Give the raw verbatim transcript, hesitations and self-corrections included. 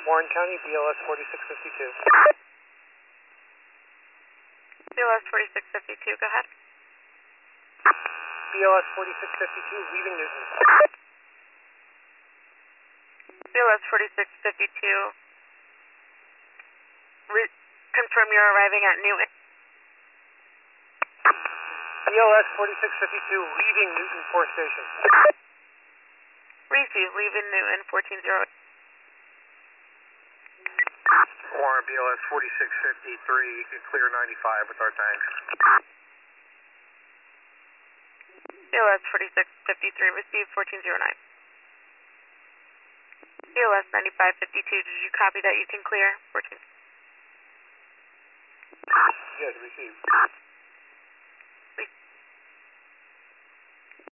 Warren County, B L S forty-six fifty-two. B L S forty-six fifty-two, go ahead. B L S forty-six fifty-two, leaving Newton. B L S forty-six fifty-two, Re- confirm you're arriving at Newton. B L S forty-six fifty-two, leaving Newton Force Station. Receive, leaving Newton, fourteen zero. Warren, B L S forty-six fifty-three, you can clear ninety-five with our tanks. B L S forty-six fifty-three, receive, fourteen zero nine. B L S ninety-five fifty-two, did you copy that you can clear? fourteen. Yes, received.